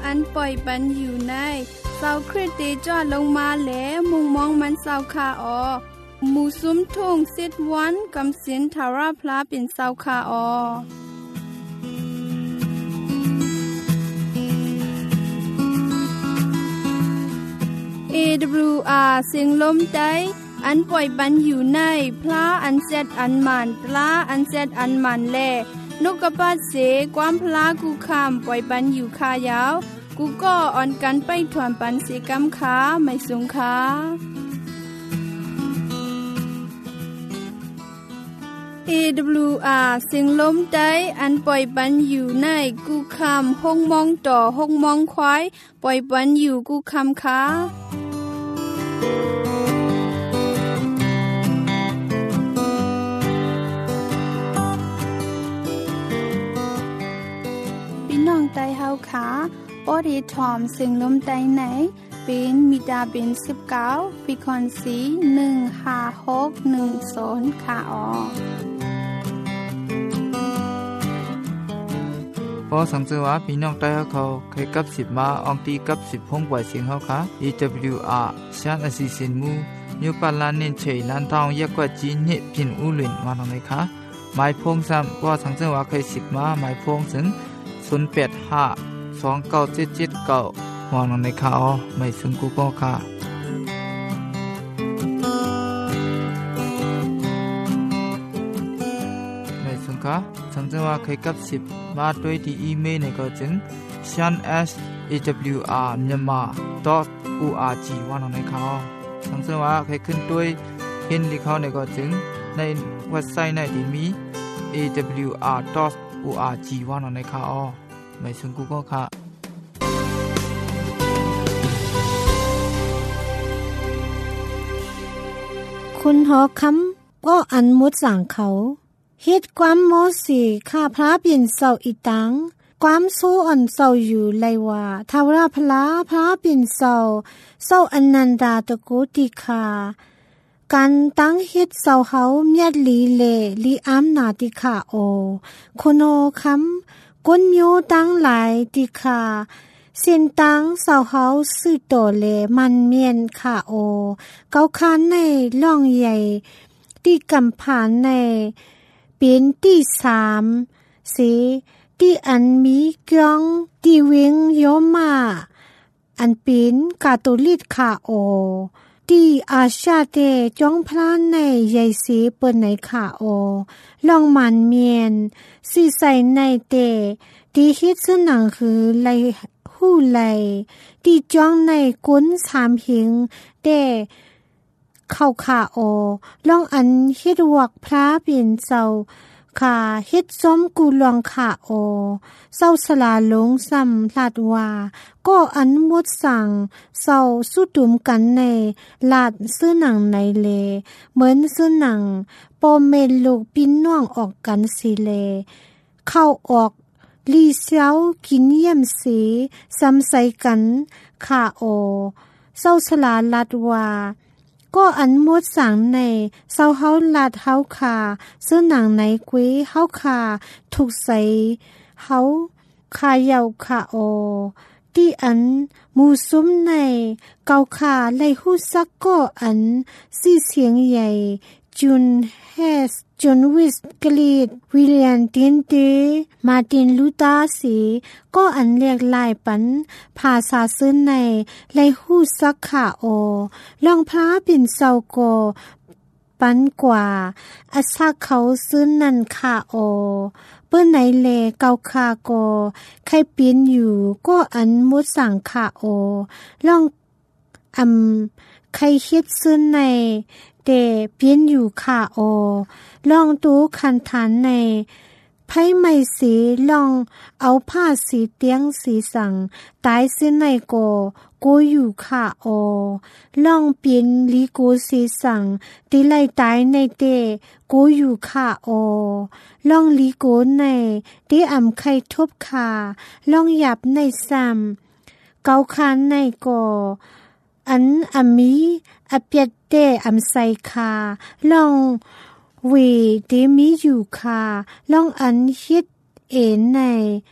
อันปล่อยปันอยู่ในเศร้าคริสเตจอดลงมาแหลมุงมองมันเศร้าคาออหมู่ซุ้มทุ่งซิดวันกำสินทาราพลาเป็นเศร้าคาออAWR เสียงลมใจอันปล่อยปันอยู่ในพระอันเซตอันมันปลาอันเซตอันมันแลนกกระปาเสความพลากูคำปล่อยปันอยู่คายาวกูก็อ่อนกันไปถวนปันเสกำขาไม่สงขาAWR เสียงลมใจอันปล่อยปันอยู่ในกูคำห้องมองต่อห้องมองควายปล่อยปันอยู่กูคำขาพี่น้องไตเฮาขาปอดีทอมเสียงลมใจไหนเป็นมิดาเป็น19ปีคอนสี15610ค่ะอ๋อพอสังเกตว่าพี่น้องใต้เขาเคยกับ10มาอองตีกับ10พงปล่อยเสียงเฮาค่ะ AWR ชานอสิสินมูนิวปาลานเนเชยลันทองยักกว่าจีนเฮพินอูหลินมาทางไหนคะหมายพงซ้ำพอสังเกตว่าเคย10มาหมายพงถึง08529779มองในข่าวไม่ซึ่งกูก็ค่ะไม่ซึ่งค่ะสังเกตว่าเคยกับ10มาด้วยที่อีเมลเนี่ยก็จึง shan@awr.myanmar.org ว่าในข่าวสังเกตว่าเคยขึ้นด้วยเห็นที่เขาเนี่ยก็จึงในเว็บไซต์ในที่มี awr.org ว่าในข่าวไม่ซึ่งกูก็ค่ะคุณหอคำก็อันมุดสั่งเขาเฮ็ดความโมสีข้าพระเปลี่ยนเศร้าอีตังความสู้อ่อนเศร้าอยู่ไลว่าทาวราพระเปลี่ยนเศร้าอนันดาตะโกติคาการตั้งเฮ็ดเศร้าเฮาเมียดลีเลลีอามนาติคาโอคุณหอคำกุนโยตั้งหลายติคาเสียนตังเศร้าเฮาซื่อโตเลมันเมียนคาโอเกาคานในล่องใหญ่ที่กำผานในเป็นที่3สีที่อันมีเกียงที่เวงโยมาอันเป็นกาโตลิกคาโอที่อาชาเตจองพลานในใหญ่สีเปิ้นในคาโอล่องมันเมียนสิใส่ในเตที่เฮ็ดซึ่งหนังคือไลหู้ไลที่จ้องในกุ้น3หิงแต่เข้าขาโอลองอันเฮ็ดวกพระเปลี่ยนเศร้าขาเฮ็ดซ้อมกูลองขาโอเศร้าสลาลงซ้ำลาดว่าก็อันมดสั่งเศร้าสู้ตุมกันในลาดซื้อหนังในเลเหมือนซื้อหนังปอเมนลูกปิ้นน้องออกกันสิเลเข้าออกลีเซียวกินเยี่ยมสีซ้ำใส่กันขาโอเศร้าสลาลาดว่าก็อันมดสั่งในเศร้าเฮาลาดเฮาคาซื้อหนังในกุ้ยเฮาคาถูกใส่เฮาคาเยาคาโอที่อันมูซุ้มในเกาคาไลหูซักก็อันสี่เสียงใหญ่จุนเฮสจนวิสกลีดวิลเลียนตินเตมาตินลูตาสีก็อันเรียกลายปันภาษาซึ้นในไลหูซักขาโอลองพระเป็นเศร้าโกปันกว่าอาซาเขาซึ้นนันขาโอเปิ้นไหนเลเกาคาโกใครเปลี่ยนอยู่ก็อันมุดสั่งขาโอลองใครเฮ็ดซึ้นในเตเปลี่ยนอยู่ค่ะโอลองดูคันฐานในไพ่ไม่สีลองเอาผ้าสีเตียงสีสั่งตายสิในโกอยู่ค่ะโอลองเปลี่ยนลีโกสีสั่งติไลตายในเตอยู่ค่ะโอลองลีโกในติไข่ทบค่ะลองหยับในซ้ำเกาคานในโกอันมีอเปียเตใส่คาลองเวเดมีอยู่คาลองอันเฮ็ดเอ็นใน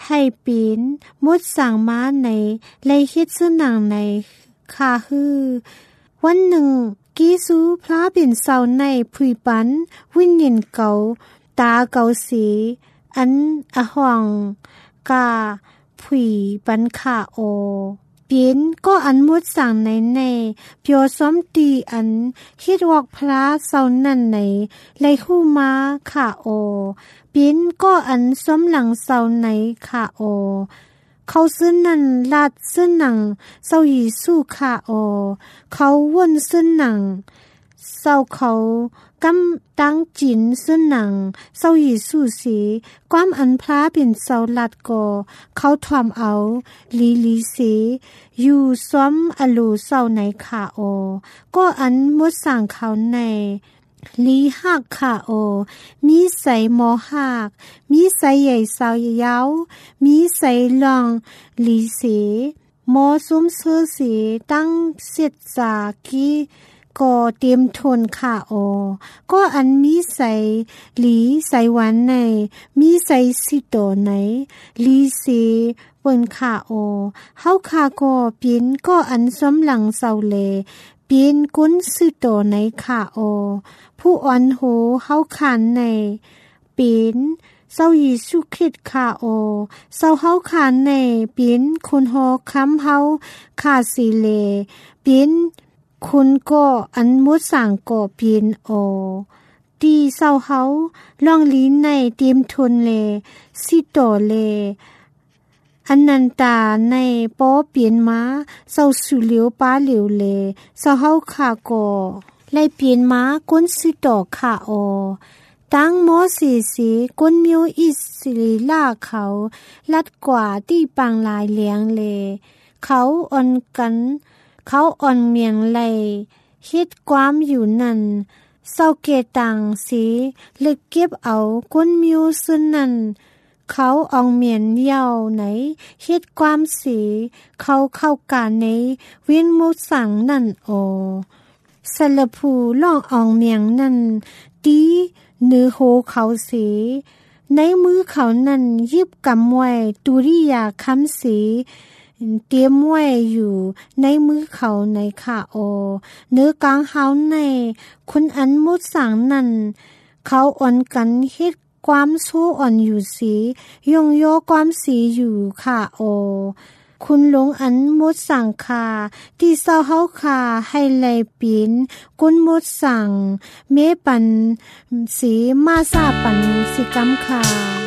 ให้ปีนมุดสั่งม้าในเลยคิดซึ่งหนังในคาฮือวันหนึ่งกีซูพระเป็นเสาในผุยปันวิญญาณเก่าตาเก่าสีอันอห่องกาผุยปันขาโอเปียนก็อันมุดสั่งในเปียวซ้อมตีอันคิดวอกพระเสานั่นในเลยคู่มาขาโอเปียนก็อันซ้อมหลังเสาในขาโอเขาซื้อนันลาดซื้อหนังเศร้ายีสู้ขาโอเขาวนซื้อหนังเศร้าเขากำตั้งจินซื้อหนังเศร้ายีสู้สีความอันพระเป็นเศร้าลัดก่อเขาทอมเอาลีสีอยู่ซ้อมอลูเศร้าในขาโอก็อันมดสั่งเขาในลีหักขาโอมีใส่หมอหักมีใส่ใหญ่สาวยาวมีใส่ลองลีสีหมอซุ้มเสื้อสีตั้งเสียดสากีก็เตรียมทนขาโอก็อันมีใส่หลีใส่หวานในมีใส่สิโตในลีสีเปิ้นขาโอเฮาขาก็เปลี่ยนก็อันซ้ำหลังเศร้าเลเปลี่ยนกุนสิโตในขาโอผู้อ่อนโหเฮาขานในเป็นเศร้ายีสุคริตขาโอเศร้าเฮาขานในเป็นคุณโฮค้ำเฮาขาสีเลเป็นคุณก็อันมุดสั่งก็เป็นโอตีเศร้าเฮาลองลิ้นในเตรียมทุนเลสิโตเลอันนันตาในป้อเปลี่ยนมาเศร้าสุเหลียวป้าเหลียวเลเศร้าเฮาขาก็ไล่เปลี่ยนมาก้นสิโตขาโอตั้งโมสีก้นมิวอิสลีลาเขาลัดกว่าที่ปังลายเลียงเลเขาอ่อนกันเขาอ่อนเมียงไหลคิดความอยู่นั่นเศร้าเกตังสีเล็กเก็บเอาก้นมิวซึ่งนั่นเขาอองเมียนเย้าไหนคิดความสีเขาเข้าการในเวียนมุดสั่งนั่นโอสลผูล่องอองเมียงนั่นตีเนื้อโหเขาสีในมือเขานั่นยิบกำไว้ตุริยาคำสีเตรียมไว้อยู่ในมือเขาในขาโอเนื้อกลางเฮาในคุณอันมุดสั่งนั่นเขาอ่อนกันเฮ็ดความสู้อ่อนอยู่สียงโยความสีอยู่ขาโอคุณหลงอันมุดสั่งคาที่เศร้าเฮาคาให้ไลปีนกุนมุดสั่งเมปันสีมาซาปันสิกำคา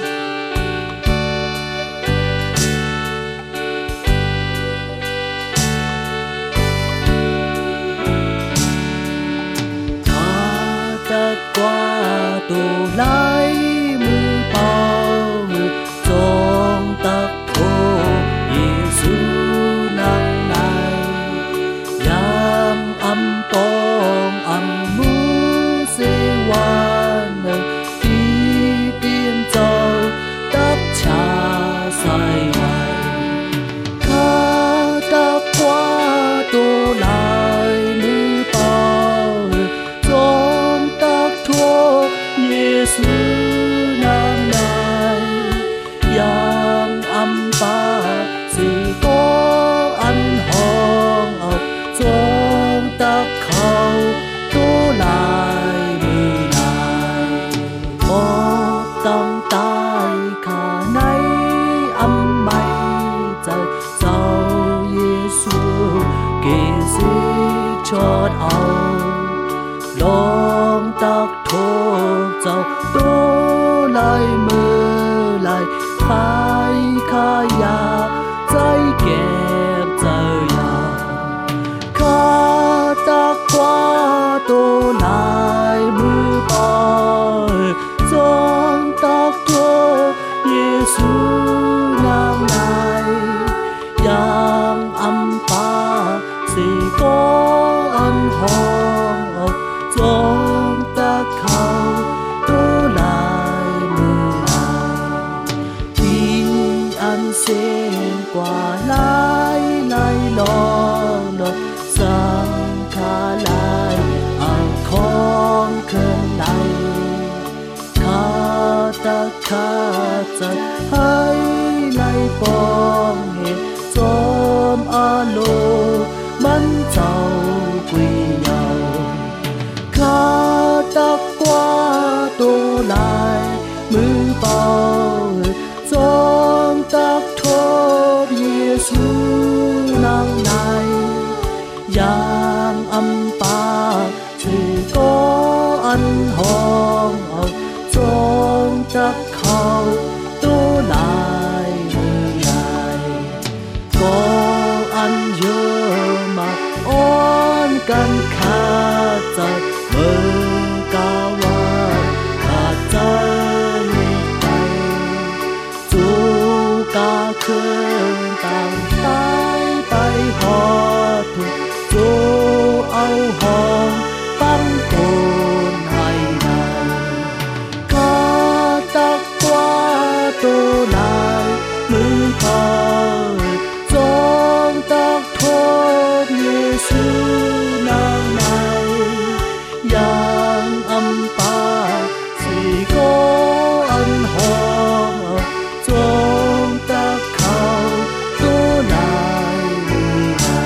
กว่าตูไล่มือเป่าจงตักโทเยซูนังในยามอำปองอำมือเสวานังที่เตรียมเจ้าตักชาใส่ไว้ข้าตักกว่าตูไล่มือเป่าเยซูนามใดยามอำปาสิก็อันห้องเอาจงตักเขาตัวลายมือลายหมดต้องตายข้าในอำไม่ใจเจ้าเยซูเกสิชอดเอาลองตักโทเจ้าตัวลายมือลายขายขายาใจเก็บเจ้ายาข้าตักกว่าตัวลายมือปอยจงตักโทเยซูนางนายยามอำปาสิก็อันห้องจงตักเขาตัวลายมือลายที่อันเสียงกว่าลายลองสังขาลายเอาของเครื่องในข้าตักข้าจะให้ลาย光的做阿罗满走归游卡达瓜多来มือเป่าจงตักทบเยซูนางในอย่างอำปาสิก็อันหองเอาจงตักเขาตัวลายมือใหญ่ก็อันเยอะมาอ้อนกันขาดจากเมื่อกาว่าขาดใจกาเคืนต่างตายไปหอดถูกโจเอาหองตั้งโกนให้ได้กาตักกว่าตัวลายมือพอจงตักโทษเยซูนางในอย่างอำปาสิโกอันหองจงตักเขาตัวลายมือใหญ่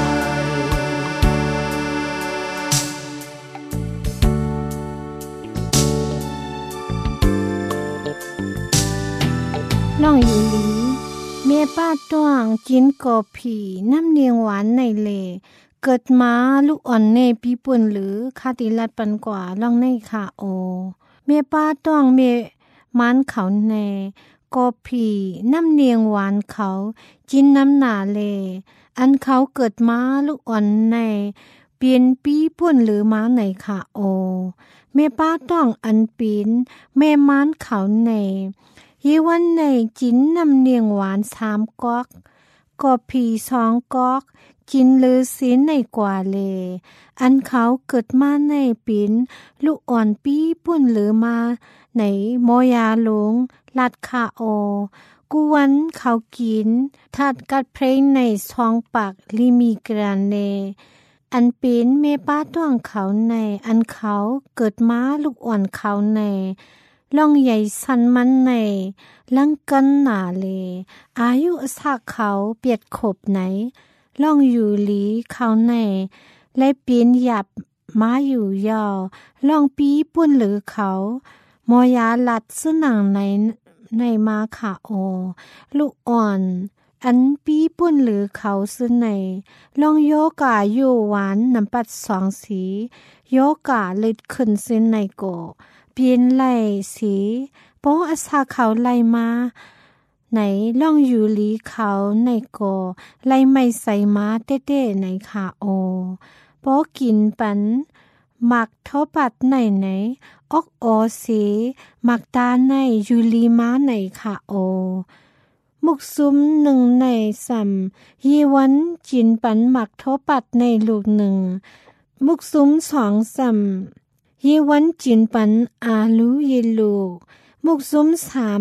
น้องอยู่หลีแม่ป้าต้วงกินกบผีน้ำเนียงหวานในเลเกิดมาลูกอ่อนในปีปุ่นหรือคาติลัดปันกว่าล่องในค่ะโอแม่ป้าต้วงแม่มันเขาในกบผีน้ำเนียงหวานเขากินน้ำหนาเลอันเขาเกิดมาลูกอ่อนในเปลี่ยนปีป่นหรือม้าไหนค่ะโอแม่ป้าต้องอันปีนแม่มันเขาในยีวันในจินน้ำเนียงหวาน3ก๊อกกบผี2ก๊อกกินลือสินในกว่าเลอันเขาเกิดมาในปีนลูกอ่อนปีป่นหรือมาในโมยาหลงลัดคาโอกวนเขากินทัดกัดเพลงในช่องปากลิมีกรันเนอันเป็นเมป้าต้วงเขาในอันเขาเกิดมาลูกอ่อนเขาในล่องใหญ่สันมันในลังกันหนาเลอายุสักเขาเปียดขบไหนล่องอยู่หลีเขาในและปีนหยับมาอยู่ยาวล่องปีปุ่นหรือเขาโมยาลัดสุนังในมาค่ะโอลูกอ่อนอันปีปุ่นหรือเขาสุในล่องโยกาอยู่หวานน้ำปัด2สีโยกาลึดขึ้นสินในโกเปลี่ยนไหลสีโปอาสาเขาไหลมาไหนล่องอยู่หลีเขาในโกไหลไม่ใส่มาเต้ๆในค่ะโอโปกินปันหมักทปัดไหนออกโอสีหมักตาในยูลีมาในค่ะโอมุกซุ้ม1ใน3ยีวันจินปันหมักทปัดในลูก1มุกซุ้ม2 3ยีวันจินปันอาลูเยลูกมุกซุ้ม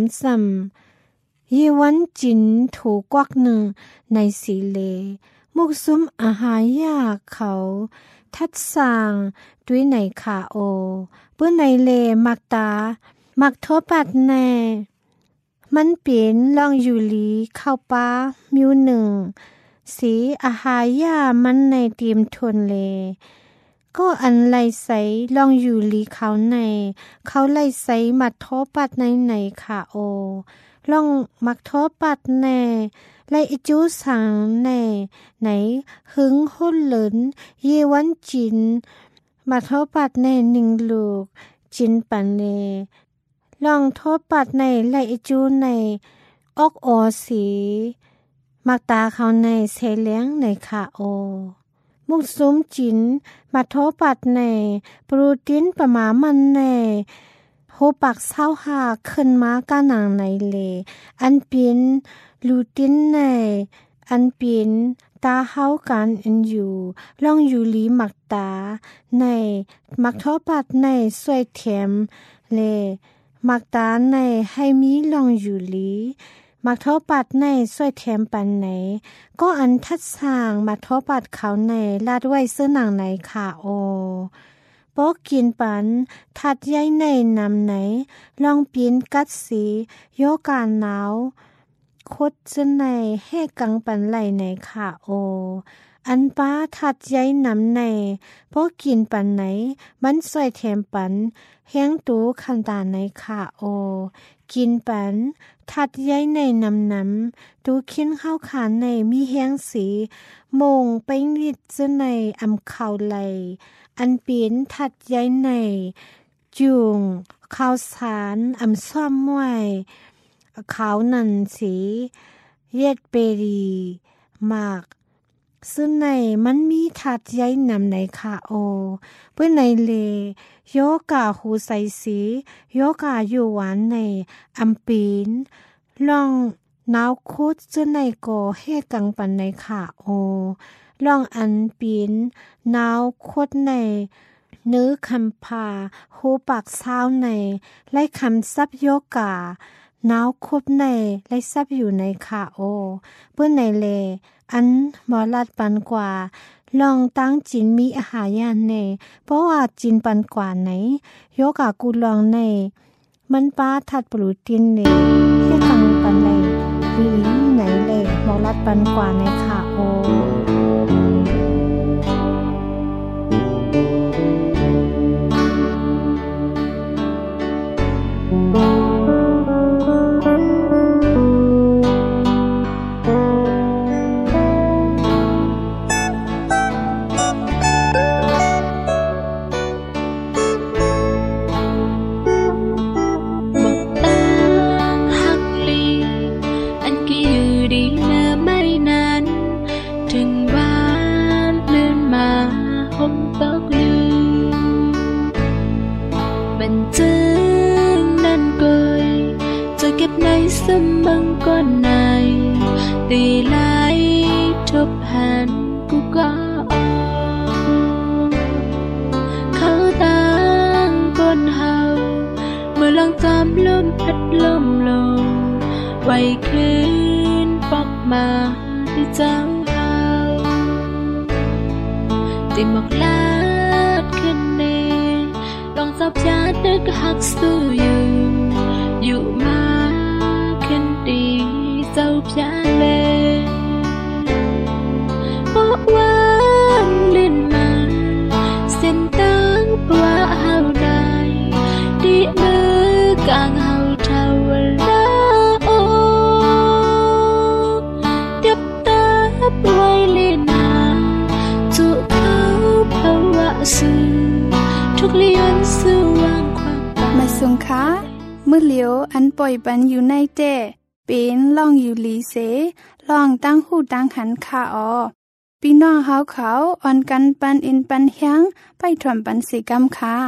3ยีวันจินถูกวัก1ในสีเลมุกซุ้มอาหารยาเขาทัดสร้างด้วยในขาโอเปื้อในเลมักตามักทปัดแน่มันเปลี่ยนล่องอยู่หลีเข้าป้ามิว1สีอาหารยามันในเตรียมทนเลก็อันไลใสล่องอยู่หลีเขาในเขาไลใสมัดทปัดในขาโอล่องมักทปัดแน่ไลอิจูสังแน่ไหนหึงหุ่นเหลินเยวันจินมาทปัดใน1ลูกจินปันเลลองทปัดในไลอิจูในออกโอสีมักตาเขาในเสเลี้ยงในขาโอมุกซุ้มจินมาทปัดในโปรตีนประมามันในโหปัก25ขึ้นมากะหนังในเลอันเป็นลูตินในอันเป็นตาเฮากันอันอยู่ล่องอยู่หลีมักตาในมักทปัดในสวยเทียมเลมักตาในให้มีล่องอยู่หลีมักทปัดในสวยเทียมปันไหนก็อันทัดสร้างมักทปัดเขาในลาดไว้ซื้อหนังไหนค่ะโอปอกกินปันทัดใยในนำไหนลองปีนกัดสีโยกาหนาวคดจะในให้กังปันไหลในค่ะโออันป้าทัดใยน้ำในเพราะกินปันไหนมันใส่แถมปันแห้งตูคันตาในค่ะโอกินปันทัดใยในน้ำตูขินข้าวขานในมีแห้งสีมงไปนิดจะในอำข่าวไหลอันปีนทัดใยในจุงข้าวสารอำซ้อมมวยขาวนันสีเย็ดเปรีมากซึ่งในมันมีทัดใยนำในค่ะโอเพื่อในเลโยกาหูใสสีโยกาอยู่หวานในอำปีนลองนาวคุดจะในก่อให้กังปันในค่ะโอลองอันปีนนาวคุดในเนื้อคำพาหูปากเศร้าในไล่คำซับโยกานาวคุบในไล่ซับอยู่ในค่ะโอเพื่อในเลอันหมอลัดปันกว่าลองตั้งจินมีอาหารยานในเพราะว่าจินปันกว่าไหนโยกากูลองในมันป้าทัดปลูตินในให้กังปันในลีไหนเลยหมอลัดปันกว่าในค่ะโอไว้คืนปอกมาที่เจ้าเฮาติหมอกลาดขึ้นเนลองจับยาดึกหักสู้อยู่มาขึ้นดีเจ้าพยาเลบอกว่าลื่นมาเส้นตั้งปว่าเฮาได้ดีมือกลางเฮาเท่าลาไว้ลีนาจุเขาภาวะสื่อทุกเลี้ยนสื่อวางความมาสงค้ามือเหลียวอันปล่อยปันอยู่ในเต้เป็นล่องอยู่ลีเสล่องตั้งหูตั้งหันขาออพี่น้องเฮาเขาอ่อนกันปันอินปันเฮียงไปถวมปันสีกำค่ะ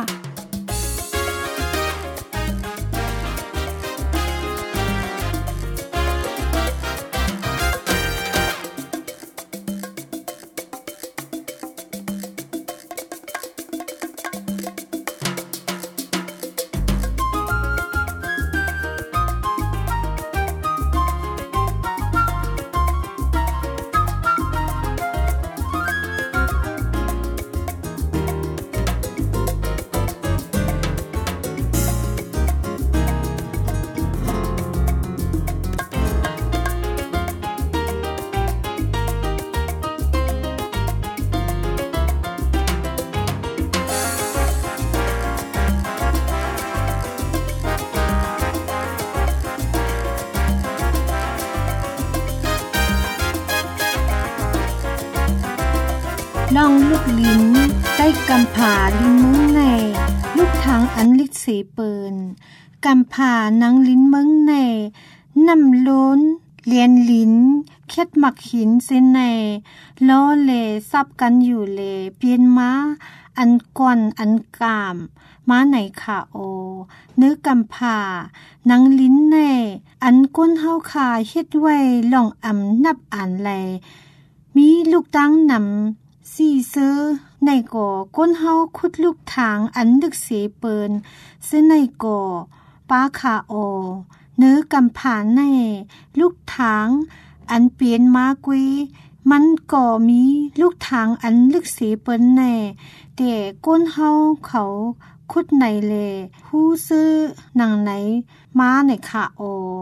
ล่องลูกลิ้นได้กำผาลิ้นมึงในลูกทางอันลิดสีเปินกำผานังลิ้นมึงในน้ำล้นเลียนลิ้นเค็ดหมักหินเส้นในล้อเลซับกันอยู่เลเปลี่ยนม้าอันก่อนอันกามม้าไหนขาโอเนื้อกำผานังลิ้นในอันก้นเฮาขาเฮ็ดไว้ล่องอำนับอ่านแลมีลูกตั้งนำสี่เสื้อในก่อก้นเฮาคุดลูกทางอันลึกเสียเปินเส้นในก่อป้าขาโอเนื้อกำผาในลูกทางอันเปลี่ยนมากุยมันก่อมีลูกทางอันลึกเสียเปินในแต่ก้นเฮาเขาคุดในเลผู้ซื้อหนังไหนมาในขาโอ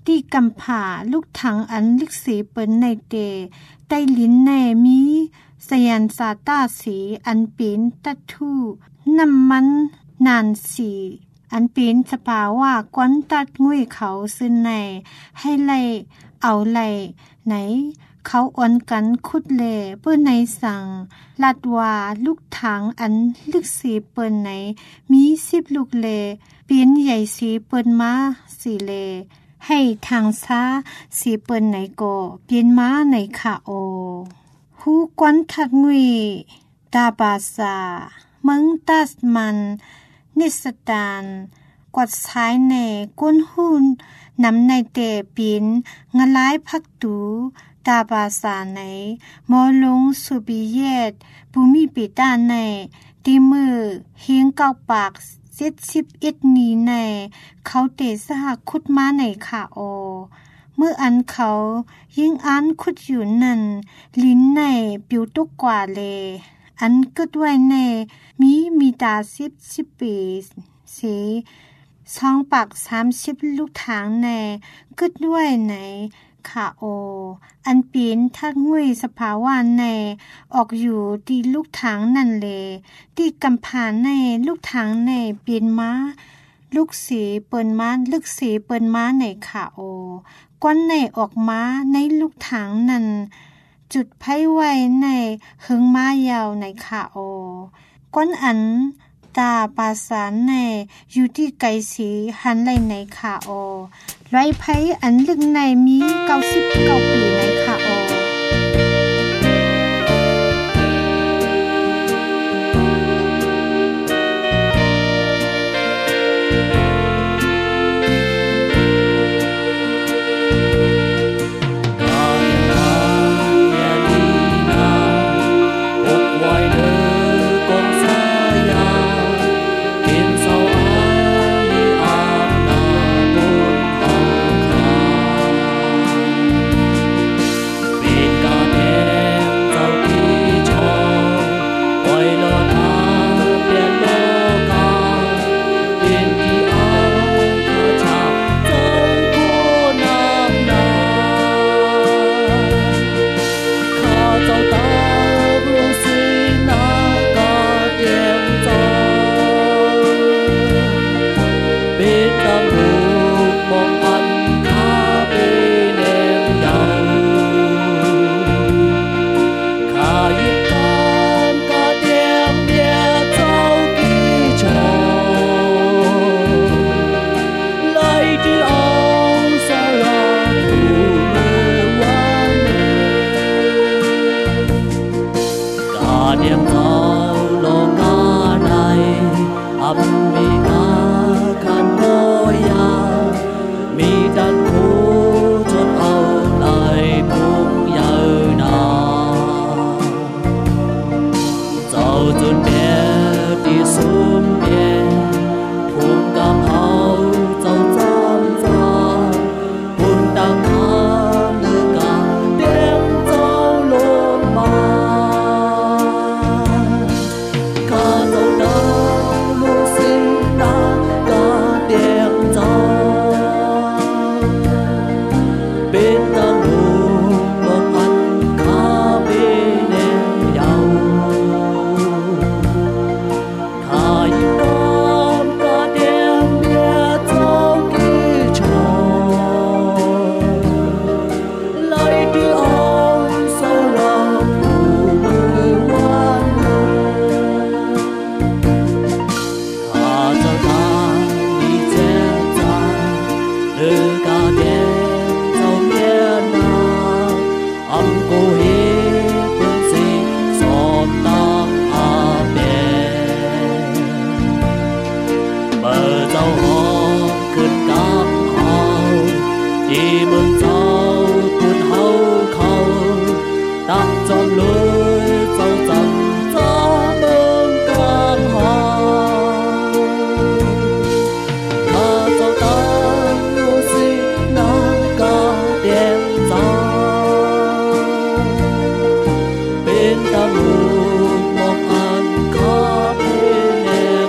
ที่กำผาลูกถังอันลึกสีเปิ้นในเตใต้ลิ้นแน่มีสยันสาตาสีอันเป็นตัดทูน้ำมันนานสีอันเป็นสภาวะกวนตัดงุ้ยเขาซึ่งในให้ไล่เอาไล่ไหนเขาอ่อนกันคุดเลเปิ้นในสั่งลัดว่าลูกถังอันลึกสีเปิ้นไหนมี10ลูกเลเปลี่ยนใหญ่สีเปิ้นมาสีเลให้ทางซ้าสีเปิ้นไหนก็เปลี่ยนมาในขาโอฮูกวนทัดงุยดาบาซาเมืองตัสมันนิสตานกวดซ้ายในก้นหุ่นนำในเตปินงะลายพักตูตาบาสาในมอลงสุบิเยตภูมิปิตาในตีมือเฮียงเก้าปาก71นี้ในเขาเตสหคุดมาในขาโอเมื่ออันเขายิ่งอันคุดอยู่นั่นลิ้นในปิวตุกกว่าเลอันกึดไว้ในมีตา10ปีสี2 ปาก30ลูกทางในกึดด้วยในขาโออันเป็นทัดงุยสภาวะในออกอยู่ที่ลูกทางนั่นเลที่กำผาในลูกทางในเปลี่ยนมาลูกสีเปิ้นมาลึกสีเปิ้นมาในขาโอก้อนในออกมาในลูกทางนั้นจุดไพ่ไว้ในหึงมายาวในขาโอก้อนอันตาปาสานในอยู่ที่ไกสีหันไหลในขาโอไว้ไพ่อันลึกในมี99ปีในขาโอ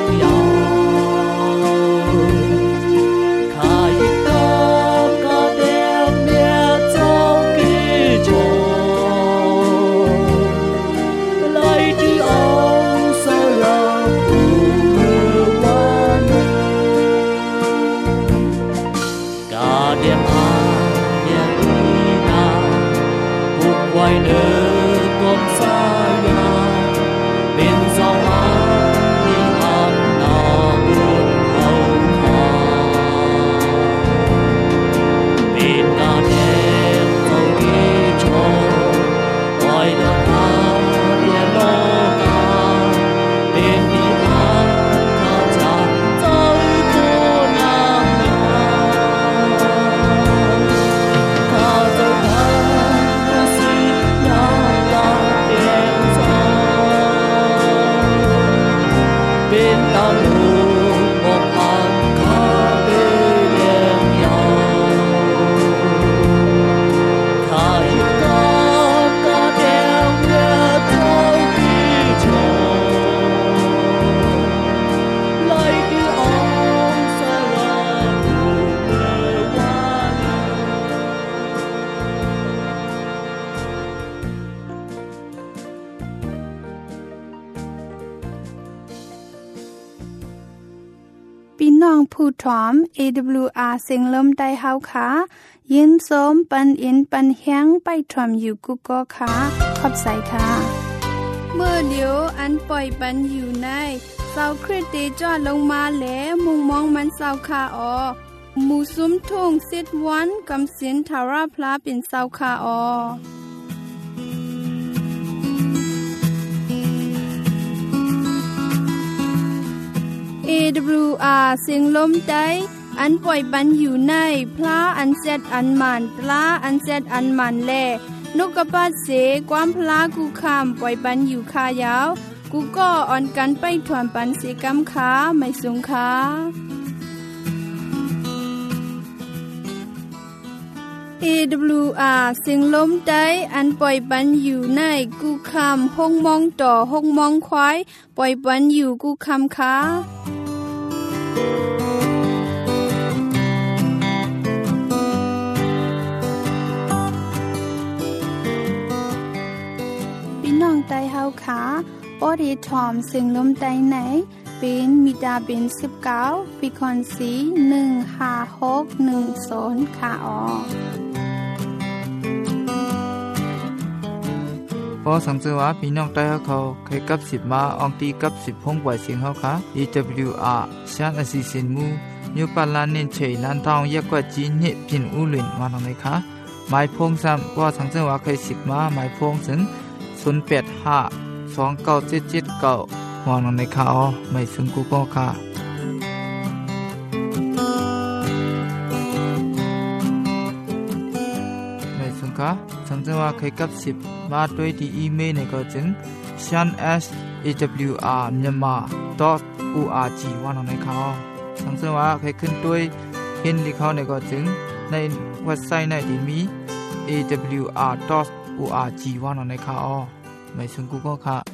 ขายิกก็เดเลี้ยงอาเลี้ยงดีนาบุกไว้เนื้อกลมสายาเป็นสองอานิอันนาบุญเขาขาเป็นนาแดงเจ้าดีชมไว้เดินทางเลี้ยงโลกาเป็นนิทานข้าจะเจ้าผู้นำนาข้าจะทำสิ่งยากลำเพียงสองเป็นตาลูกบอกอันข้าเป็นเลี้ยงยาวข้าอยู่กับกาเดียวเมื่อเจ้าที่ชมไล่ที่อองสระผู้เมื่อวานพี่น้องผู้ถอม AWR เสียงลมได้เฮาค่ะยินโสมปันอินปันแฮงไปถอมอยู่กุกก็ค่ะขอบใจค่ะเมื่อเดียวอันปล่อยปันอยู่ในเสาคริสเตจอดลงมาแลมุงมองมันเสาคาออหมู่ซุ้มทุ่งซิดวันกำสินทาราพลาเป็นเสาคาออAWR เสียงลมได้อันปล่อยปันอยู่ในพระอันเซดอันมันตลาอันเซดอันมันแลนกกระปาเสความพลากูคำปล่อยปันอยู่คายาวกูก็อ่อนกันไปถวนปันเสกำขาไม่สูงขาAWR เสียงลมได้อันปล่อยปันอยู่ในกูคำห้องมองต่อห้องมองควายปล่อยปันอยู่กูคำขาพี่น้องไตเฮาขาปอดีทอมเสียงลมไตไหนเป็นมิดาเป็น19ปีคอนสี15610ค่ะออพอสังเกตว่าพี่น้องใต้เขาเคยกับ10มาอองตีกับ10พงปล่อยเสียงเขาค่ะ EWR ชาติอาศิสินมูนิวปาลานินเฉยลันทองยักกว่าจีนเนพินอูหลินมาตรงไหนคะหมายพงซ้ำว่าสังเกตว่าเคย10มาหมายพงถึง08529779มองตรงไหนคะอ๋อไม่ถึงกูก็ค่ะไม่ถึงค่ะสังเกตว่าเคยกับ10มาด้วยที่อีเมลในก็จึง shan@awr.org ว่าตรงไหนคะอ๋อสังเกตว่าเคยขึ้นด้วยเห็นที่เขาในก็จึงในเว็บไซต์ในที่มี awr.org ว่าตรงไหนคะอ๋อไม่ถึงกูก็ค่ะ